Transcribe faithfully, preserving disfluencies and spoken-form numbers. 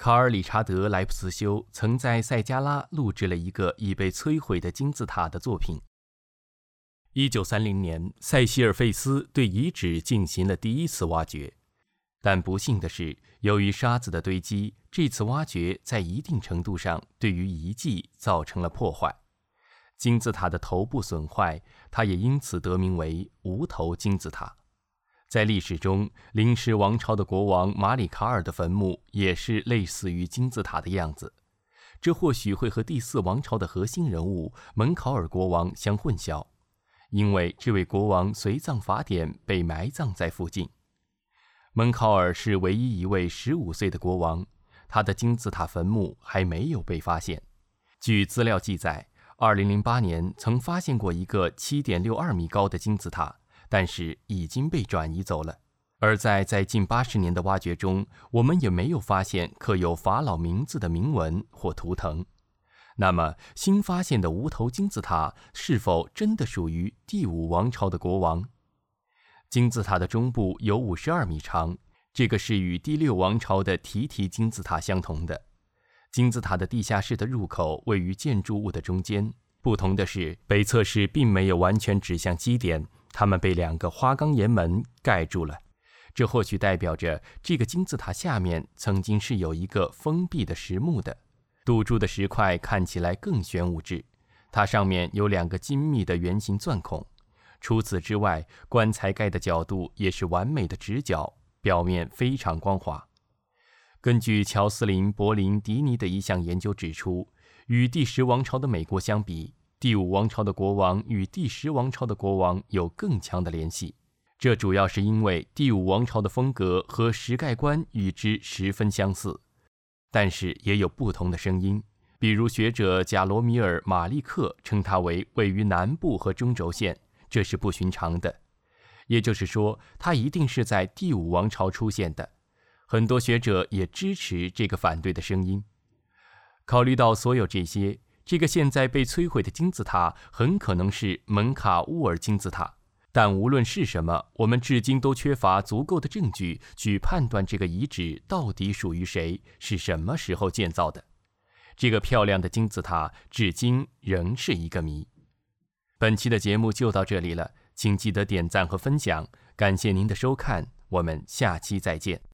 卡尔·理查德·莱普斯修曾在塞加拉录制了一个已被摧毁的金字塔的作品。一九三零年，塞西尔费斯对遗址进行了第一次挖掘，但不幸的是，由于沙子的堆积，这次挖掘在一定程度上对于遗迹造成了破坏。金字塔的头部损坏，它也因此得名为无头金字塔。在历史中，临时王朝的国王马里卡尔的坟墓也是类似于金字塔的样子，这或许会和第四王朝的核心人物门考尔国王相混淆，因为这位国王随葬法典被埋葬在附近。门考尔是唯一一位十五岁的国王，他的金字塔坟墓还没有被发现。据资料记载，二零零八年曾发现过一个 七点六二 米高的金字塔，但是已经被转移走了。而在在近八十年的挖掘中，我们也没有发现刻有法老名字的铭文或图腾。那么，新发现的无头金字塔是否真的属于第五王朝的国王？金字塔的中部有五十二米长，这个是与第六王朝的提提金字塔相同的。金字塔的地下室的入口位于建筑物的中间，不同的是，北侧室并没有完全指向基点，它们被两个花岗岩门盖住了。这或许代表着这个金字塔下面曾经是有一个封闭的石墓的。堵住的石块看起来更玄武质，它上面有两个精密的圆形钻孔。除此之外，棺材盖的角度也是完美的直角，表面非常光滑。根据乔斯林·柏林迪尼的一项研究指出，与第十王朝的美国相比，第五王朝的国王与第十王朝的国王有更强的联系。这主要是因为第五王朝的风格和石盖棺与之十分相似，但是也有不同的声音。比如学者贾罗米尔·马利克称它为位于南部和中轴线，这是不寻常的。也就是说，它一定是在第五王朝出现的。很多学者也支持这个反对的声音。考虑到所有这些，这个现在被摧毁的金字塔很可能是门卡乌尔金字塔。但无论是什么，我们至今都缺乏足够的证据去判断这个遗址到底属于谁，是什么时候建造的。这个漂亮的金字塔至今仍是一个谜。本期的节目就到这里了，请记得点赞和分享，感谢您的收看，我们下期再见。